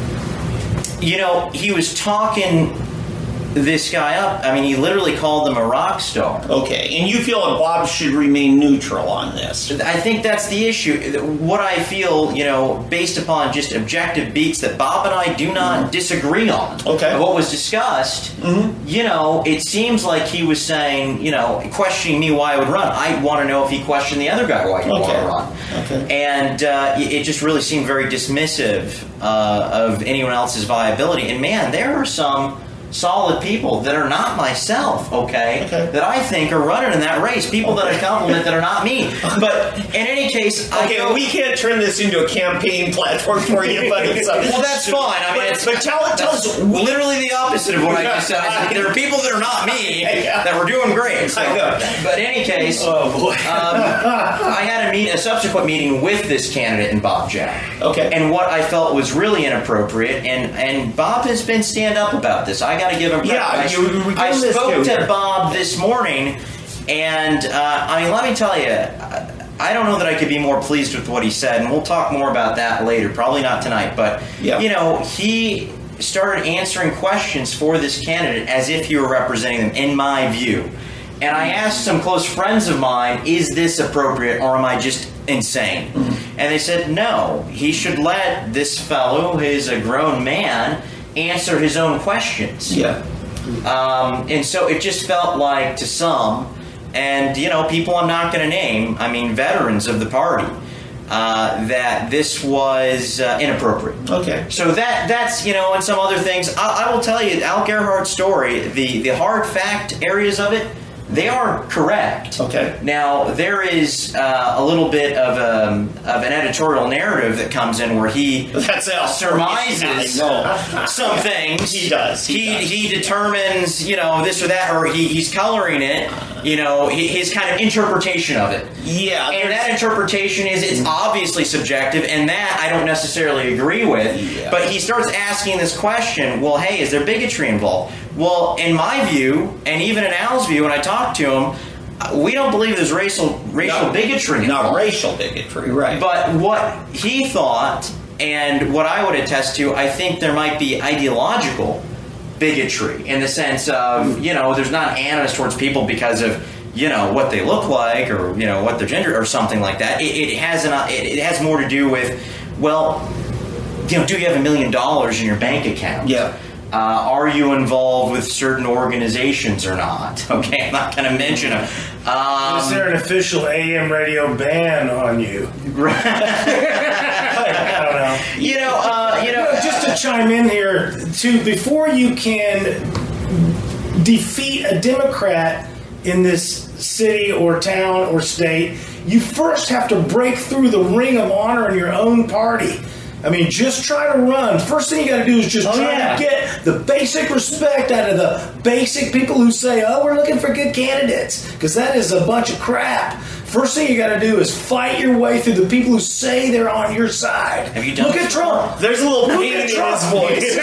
you know, he was talking this guy up. I mean, he literally called him a rock star. Okay, and you feel that Bob should remain neutral on this? I think that's the issue. What I feel, you know, based upon just objective beats that Bob and I do not disagree on. Okay. Of what was discussed, you know, it seems like he was saying, you know, questioning me why I would run. I want to know if he questioned the other guy why he would want Okay. to run. Okay. And uh, it it just really seemed very dismissive uh, of anyone else's viability. And man, there are some solid people that are not myself, okay, Okay. that I think are running in that race. People that I compliment that are not me. But in any case, I Okay, go, we can't turn this into a campaign platform for you, but it's uh, well, that's fine. I mean, but, it's, but tell, tell that's us. literally the opposite of what I just said. I said there are people that are not me Yeah. that were doing great. So, I know. but in any case, Oh boy. um, I had a meet a subsequent meeting with this candidate and Bob Jack. Okay. And what I felt was really inappropriate, and and Bob has been stand up about this. I got to give him credit. Yeah, I, you- you were I giving this spoke to to him. Bob this morning, and uh, I mean, let me tell you. I don't know that I could be more pleased with what he said, and we'll talk more about that later. Probably not tonight, but Yeah. you know, he started answering questions for this candidate as if he were representing them, in my view. And I asked some close friends of mine, is this appropriate or am I just insane? Mm-hmm. And they said, no, he should let this fellow, who is a grown man, answer his own questions. Yeah. Um, and so it just felt like, to some, and, you know, people I'm not going to name, I mean, veterans of the party, uh, that this was uh, inappropriate. Okay. So that that's, you know, and some other things. I, I will tell you, Al Gerhardt's story, the, the hard fact areas of it, they are correct. Okay. Now, there is uh, a little bit of, um, of an editorial narrative that comes in where he That's Al. surmises No. some things. He does. He He, does. he determines, you know, this or that, or he, he's coloring it, you know, he, his kind of interpretation of it. Yeah. And there's- that interpretation is, it's obviously subjective, and that I don't necessarily agree with. Yeah. But he starts asking this question, well, hey, is there bigotry involved? Well, in my view, and even in Al's view, when I talk to him, uh, we don't believe there's racial racial No, bigotry Not involved. racial bigotry, right. But what he thought, and what I would attest to, I think there might be ideological bigotry in the sense of, you know, there's not animus towards people because of, you know, what they look like, or, you know, what their gender, or something like that. It, it has an, it, it has more to do with, well, you know, do you have a million dollars in your bank account? Yeah. Uh, are you involved with certain organizations or not? Okay, I'm not going to mention them. Um, Is there an official A M radio ban on you? I don't know. you know, uh, you know, Just to chime in here, too, before you can defeat a Democrat in this city or town or state, you first have to break through the ring of honor in your own party. I mean, just try to run. First thing you got to do is just Oh, try yeah. to get the basic respect out of the basic people who say, oh, we're looking for good candidates, because that is a bunch of crap. First thing you got to do is fight your way through the people who say they're on your side. Have you done Look this at Trump. There's a little Look pain at in Trump. his voice.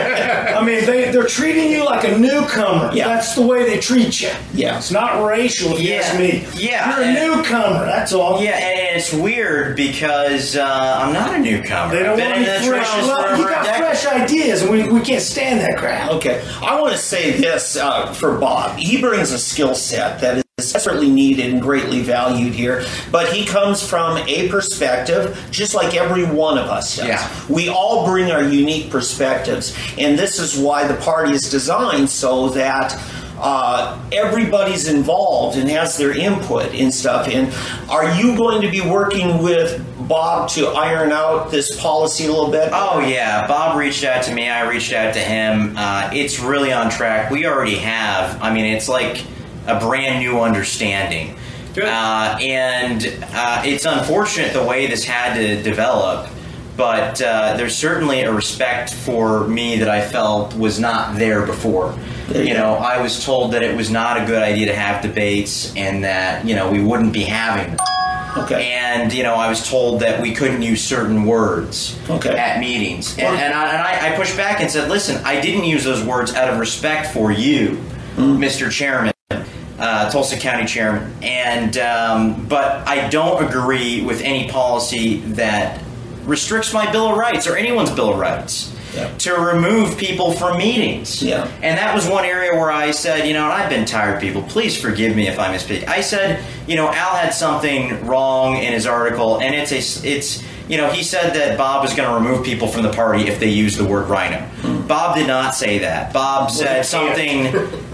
I mean, they, they're treating you like a newcomer. Yeah. That's the way they treat you. Yeah. It's not racial, if you Yeah. ask me. Yeah. You're a newcomer, that's all. yeah, and it's weird because uh, I'm not a newcomer. They don't I've been want in any the fresh trenches blood. for You over a got decade. fresh ideas, and we, we can't stand that crap. Okay, I want to say this uh, for Bob. He brings a skill set that is desperately needed and greatly valued here, but he comes from a perspective just like every one of us does. Yeah. We all bring our unique perspectives, and this is why the party is designed so that uh, everybody's involved and has their input in stuff. And are you going to be working with Bob to iron out this policy a little bit? Oh yeah, Bob reached out to me. I reached out to him. Uh, it's really on track. We already have. I mean, it's like a brand new understanding. Good. Uh, and uh, it's unfortunate the way this had to develop, but uh, there's certainly a respect for me that I felt was not there before. There you You know, I was told that it was not a good idea to have debates, and that, you know, we wouldn't be having them. Okay. And, you know, I was told that we couldn't use certain words Okay. at meetings. And, and, I, and I, I pushed back and said, listen, I didn't use those words out of respect for you, Mister Chairman, uh, Tulsa County Chairman. And um, but I don't agree with any policy that restricts my Bill of Rights or anyone's Bill of Rights. Yeah. To remove people from meetings. Yeah. And that was one area where I said, you know, and I've been tired of people, please forgive me if I misspeak. I said, you know, Al had something wrong in his article, and it's a, it's, you know, he said that Bob was going to remove people from the party if they used the word rhino. Mm. Bob did not say that. Bob said something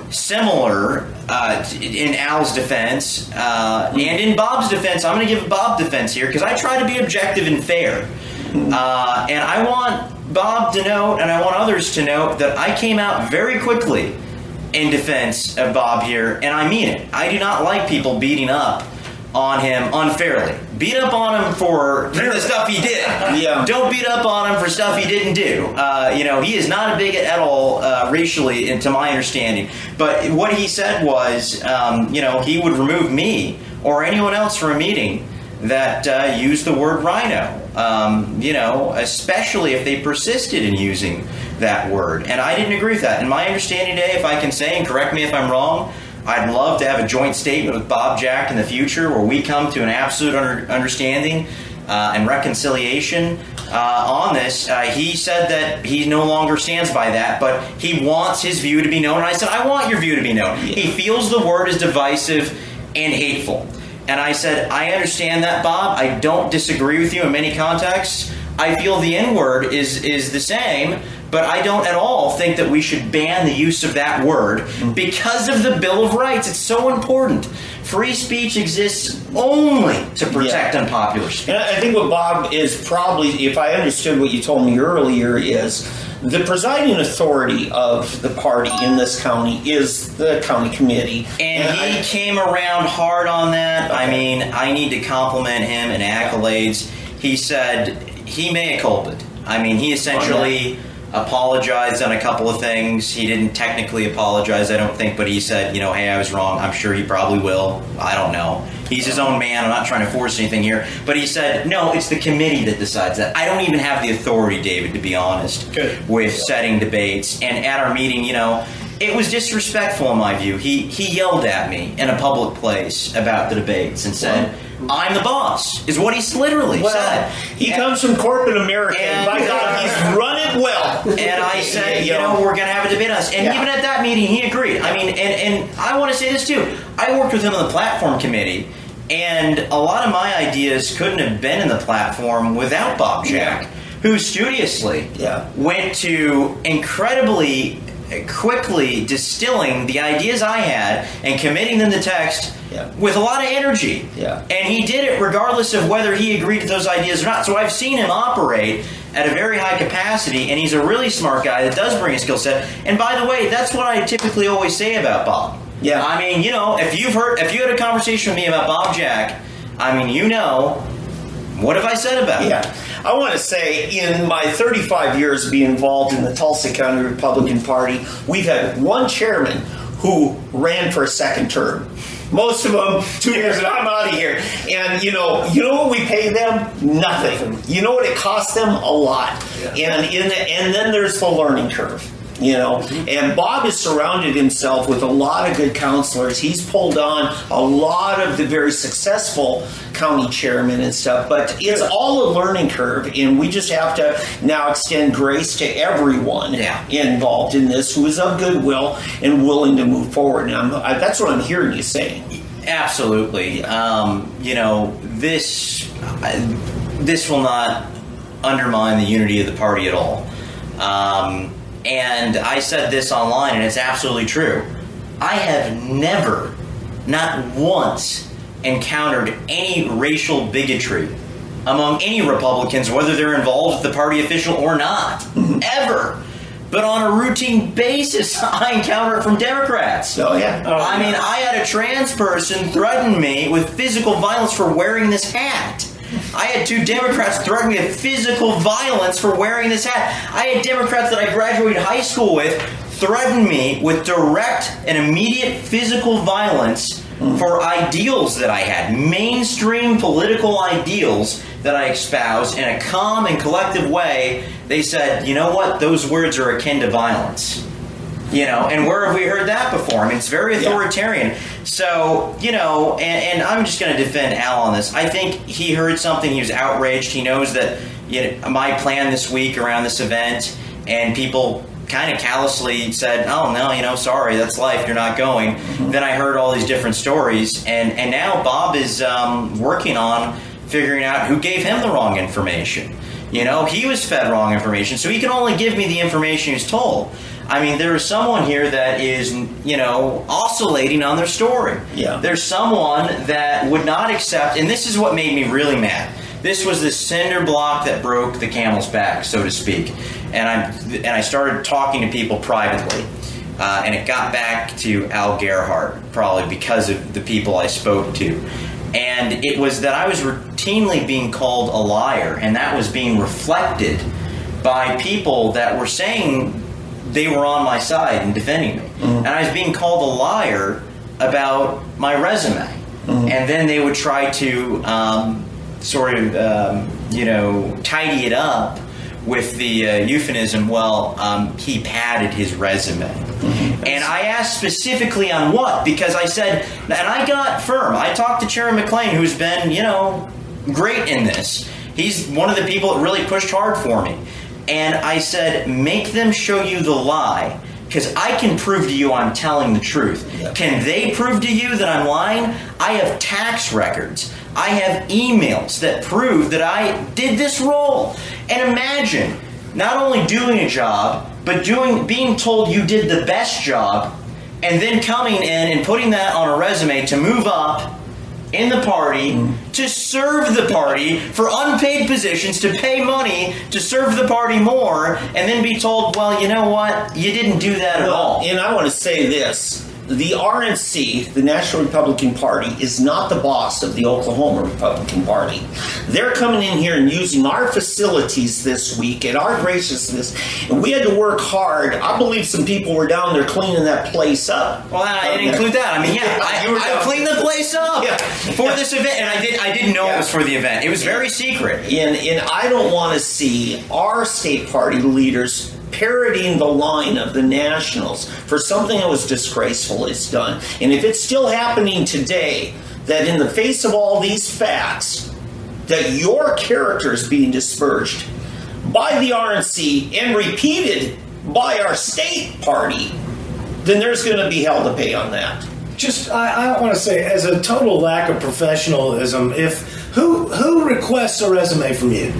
similar uh, in Al's defense, uh, and in Bob's defense. I'm going to give Bob defense here because I try to be objective and fair. Uh, and I want Bob to note, and I want others to note, that I came out very quickly in defense of Bob here, and I mean it. I do not like people beating up on him unfairly. Beat up on him for the stuff he did. Yeah. Don't beat up on him for stuff he didn't do. Uh, you know, he is not a bigot at all, uh, racially, and to my understanding. But what he said was, um, you know, he would remove me or anyone else from a meeting that uh, used the word rhino. Um, you know, especially if they persisted in using that word. And I didn't agree with that. And my understanding today, if I can say, and correct me if I'm wrong, I'd love to have a joint statement with Bob Jack in the future where we come to an absolute under, understanding uh, and reconciliation uh, on this. Uh, he said that he no longer stands by that, but he wants his view to be known. And I said, I want your view to be known. He feels the word is divisive and hateful. And I said, I understand that, Bob. I don't disagree with you in many contexts. I feel the N-word is, is the same, but I don't at all think that we should ban the use of that word because of the Bill of Rights. It's so important. Free speech exists only to protect Yeah. unpopular speech. And I think what Bob is probably, if I understood what you told me earlier, is the presiding authority of the party in this county is the county committee. And he I- came around hard on that. I Okay. mean, I need to compliment him and accolades. He said he mea culpa. I mean, he essentially apologized on a couple of things. He didn't technically apologize, I don't think, but he said, you know, hey, I was wrong. I'm sure he probably will. I don't know. He's his own man. I'm not trying to force anything here. But he said, no, it's the committee that decides that. I don't even have the authority, David, to be honest, Good. with setting debates. And at our meeting, you know, it was disrespectful in my view. He he yelled at me in a public place about the debates and said, I'm the boss, is what he literally Well, said. he comes from corporate America, and by And- God, he's run it well. And I said, you know, we're going to have a debate on this. And Yeah. even at that meeting, he agreed. I mean, and, and I want to say this too. I worked with him on the platform committee, and a lot of my ideas couldn't have been in the platform without Bob Jack, who studiously Yeah. went to incredibly quickly distilling the ideas I had and committing them to text Yeah. with a lot of energy. Yeah. And he did it regardless of whether he agreed to those ideas or not. So I've seen him operate at a very high capacity, and he's a really smart guy that does bring a skill set. And by the way, that's what I typically always say about Bob. Yeah. I mean, you know, if you've heard, if you had a conversation with me about Bob Jack, I mean, you know, what have I said about him? Yeah. I want to say, in my thirty-five years being involved in the Tulsa County Republican Party, we've had one chairman who ran for a second term. Most of them two years, and I'm out of here. And you know, you know what we pay them? Nothing. You know what it costs them? A lot. And in the, and then there's the learning curve. You know, and Bob has surrounded himself with a lot of good counselors. He's pulled on a lot of the very successful county chairmen and stuff, but it's all a learning curve, and we just have to now extend grace to everyone Yeah. involved in this who is of goodwill and willing to move forward. And I'm, I, that's what I'm hearing you saying. Absolutely. Um, you know, this this will not undermine the unity of the party at all. Um, and I said this online, and it's absolutely true. I have never, not once, encountered any racial bigotry among any Republicans, whether they're involved with the party official or not, ever. But on a routine basis, I encounter it from Democrats. Oh, yeah. I mean, I had a trans person threaten me with physical violence for wearing this hat. I had two Democrats threaten me with physical violence for wearing this hat. I had Democrats that I graduated high school with threaten me with direct and immediate physical violence for ideals that I had, mainstream political ideals that I espoused in a calm and collective way. They said, you know what, those words are akin to violence. You know, and where have we heard that before? I mean, it's very authoritarian. So, you know, and, and I'm just going to defend Al on this. I think he heard something, he was outraged. He knows that, you know, my plan this week around this event, and people kind of callously said, oh, no, you know, sorry, that's life, you're not going. Mm-hmm. Then I heard all these different stories, and, and now Bob is um, working on figuring out who gave him the wrong information. You know, he was fed wrong information, so he can only give me the information he's told. I mean, there is someone here that is, you know, oscillating on their story. Yeah. There's someone that would not accept, and this is what made me really mad. This was the cinder block that broke the camel's back, so to speak. And I and I started talking to people privately, uh, and it got back to Al Gerhardt, probably because of the people I spoke to. And it was that I was routinely being called a liar, and that was being reflected by people that were saying they were on my side and defending me. Mm-hmm. And I was being called a liar about my resume. Mm-hmm. And then they would try to um, sort of, um, you know, tidy it up with the uh, euphemism, well, um, he padded his resume. Mm-hmm. And I asked specifically on what, because I said, and I got firm. I talked to Chairman McLean, who's been, you know, great in this. He's one of the people that really pushed hard for me. And I said, make them show you the lie, because I can prove to you I'm telling the truth. Yep. Can they prove to you that I'm lying? I have tax records. I have emails that prove that I did this role. And imagine not only doing a job, but doing being told you did the best job, and then coming in and putting that on a resume to move up in the party, mm-hmm. to serve the party for unpaid positions, to pay money to serve the party more, and then be told, well, you know what, you didn't do that well, at all. And I want to say this. The R N C, the National Republican Party, is not the boss of the Oklahoma Republican Party. They're coming in here and using our facilities this week and our graciousness, and we had to work hard. I believe some people were down there cleaning that place up. Well, I didn't include that. I mean, yeah, I, You were I down- cleaned the place up Yeah. for this event, and I did. I didn't know Yeah. it was for the event. It was very secret. And, and I don't want to see our state party leaders parodying the line of the Nationals for something that was disgraceful is done. And if it's still happening today, that in the face of all these facts, that your character is being disparaged by the R N C and repeated by our state party, then there's going to be hell to pay on that. Just, I, I want to say, as a total lack of professionalism, if who who requests a resume from you?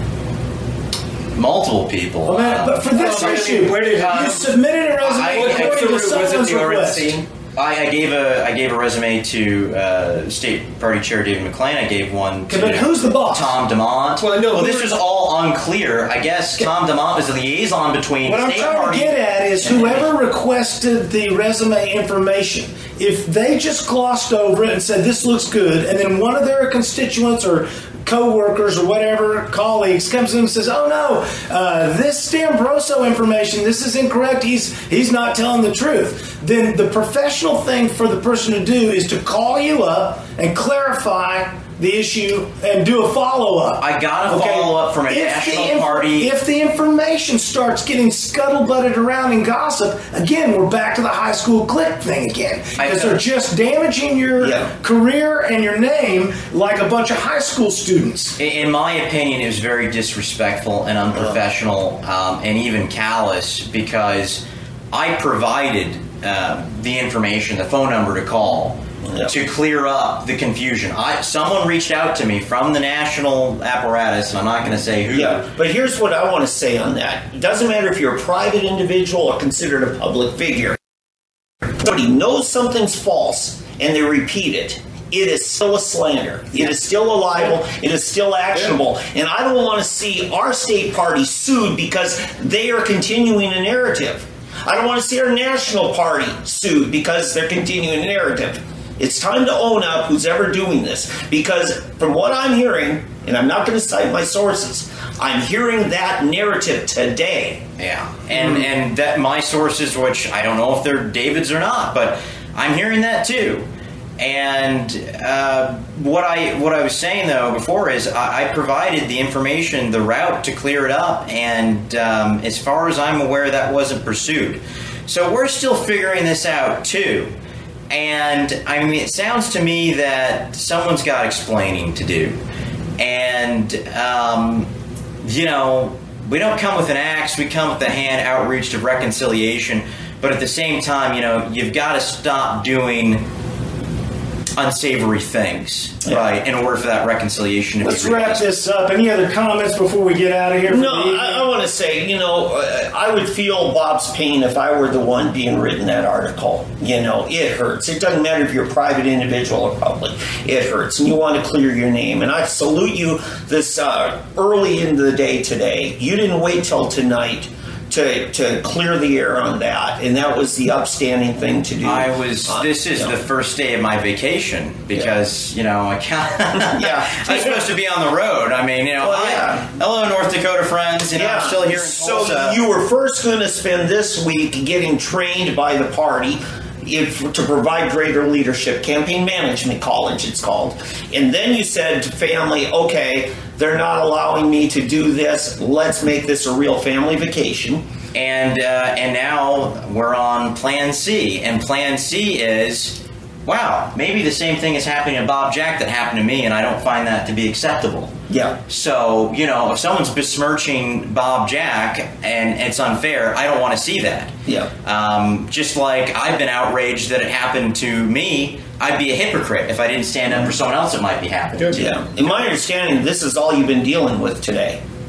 Multiple people. Well, man, but for this Well, I mean, issue, where did, um, you submitted a resume I- What's the according to route? Was it someone's the R N request. C? I, I gave a I gave a resume to uh, State Party Chair David McClain. I gave one to Okay, but who's the boss? Tom DeMont. Well, no, who this are- was all unclear. I guess Tom DeMont was the liaison between What I'm State trying Party to get at is and- whoever requested the resume information, if they just glossed over it and said this looks good, and then one of their constituents or co-workers or whatever, colleagues, comes in and says, oh no, uh, this D'Ambroso information, this is incorrect, he's he's not telling the truth, then the professional thing for the person to do is to call you up and clarify the issue and do a follow-up. I got a follow-up from a If the national inf- party. If the information starts getting scuttlebutted around in gossip, again, we're back to the high school clique thing again. I Because know. they're just damaging your Yeah. career and your name like a bunch of high school students. In in my opinion, it was very disrespectful and unprofessional, um, and even callous, because I provided uh, the information, the phone number to call, Yeah. to clear up the confusion. I someone reached out to me from the national apparatus, and I'm not going to say who. Yeah, but here's what I want to say on that. It doesn't matter if you're a private individual or considered a public figure. If somebody knows something's false and they repeat it, it is still a slander. It is still a libel. It is still actionable. And I don't want to see our state party sued because they are continuing a narrative. I don't want to see our national party sued because they're continuing a narrative. It's time to own up who's ever doing this, because from what I'm hearing, and I'm not going to cite my sources, I'm hearing that narrative today. Yeah, and and that my sources, which I don't know if they're David's or not, but I'm hearing that too. And uh, what I what I was saying though before is I, I provided the information, the route to clear it up, and um, as far as I'm aware, that wasn't pursued. So we're still figuring this out too. And I mean, it sounds to me that someone's got explaining to do. And, um, you know, we don't come with an axe, we come with a hand outreach of reconciliation. But at the same time, you know, you've got to stop doing unsavory things, Yeah. right, in order for that reconciliation to Let's be wrap realized. this up. Any other comments before we get out of here? for No, the evening? I, I want to say, you know, uh, I would feel Bob's pain if I were the one being written that article. You know, it hurts. It doesn't matter if you're a private individual or public. It hurts, and you want to clear your name. And I salute you this uh, early in the day today. You didn't wait till tonight to to clear the air on that, and that was the upstanding thing to do. I was. Uh, This is you know. the first day of my vacation because you know I can't. Yeah. I'm supposed to be on the road. I mean, you know, Well, I- yeah. hello North Dakota friends. You know, I'm still here in so Tulsa. you were first going to spend this week getting trained by the party if, to provide greater leadership, campaign management college it's called. And then you said to family, okay, they're not allowing me to do this. Let's make this a real family vacation. and uh, and now we're on Plan C, and Plan C is, wow, maybe the same thing is happening to Bob Jack that happened to me, and I don't find that to be acceptable. Yeah. So, you know, if someone's besmirching Bob Jack and it's unfair, I don't want to see that. Yeah. Um, just like I've been outraged that it happened to me, I'd be a hypocrite if I didn't stand up for someone else that might be happening to. Yeah. In my understanding, this is all you've been dealing with today.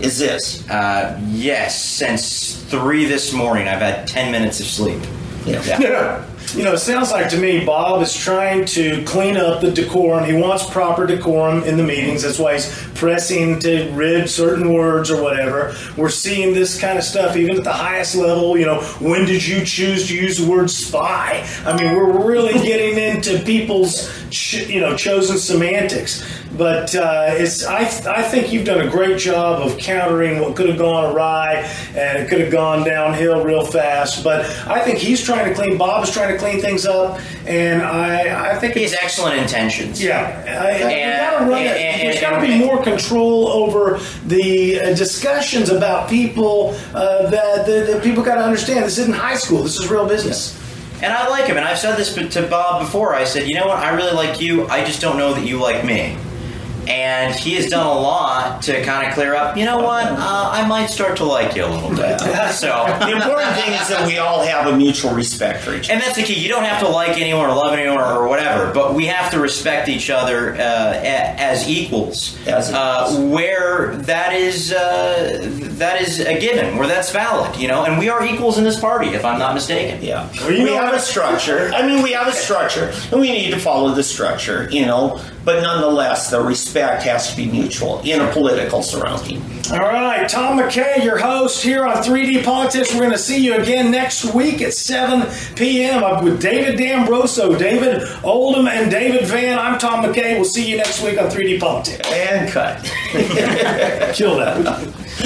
is this. Uh, yes, since three this morning, I've had ten minutes of sleep. Yeah. Yeah. You know, it sounds like to me Bob is trying to clean up the decorum. He wants proper decorum in the meetings. That's why he's pressing to rid certain words or whatever. We're seeing this kind of stuff even at the highest level. You know, when did you choose to use the word spy? I mean, we're really getting into people's, ch- you know, chosen semantics. But uh, it's I, th- I think you've done a great job of countering what could have gone awry, and it could have gone downhill real fast. But I think he's trying to clean, Bob is trying to clean things up, and I, I think He has it's, excellent intentions. yeah, I, And- you gotta run it. and- There's and- got to be more control over the uh, discussions about people uh, that, that, that people got to understand. This isn't high school. This is real business. And I like him, and I've said this to Bob before. I said, you know what, I really like you, I just don't know that you like me. And he has done a lot to kind of clear up, you know what, uh, I might start to like you a little bit. So, The important thing is that we all have a mutual respect for each other. and that's the key. You don't have to like anyone or love anyone or whatever, but we have to respect each other uh, a- as equals. As uh, equals. where that is uh, that is a given, where that's valid, you know. And we are equals in this party, if I'm not mistaken. Yeah. Well, you we know have what? a structure. I mean, we have a structure, and we need to follow the structure, you know. But nonetheless, the respect has to be mutual in a political surrounding. All right, Tom McKay, your host here on three D Politics. We're going to see you again next week at seven p.m. I'm with David D'Ambroso, David Oldham, and David Van. I'm Tom McKay. We'll see you next week on three D Politics. And cut. Kill that.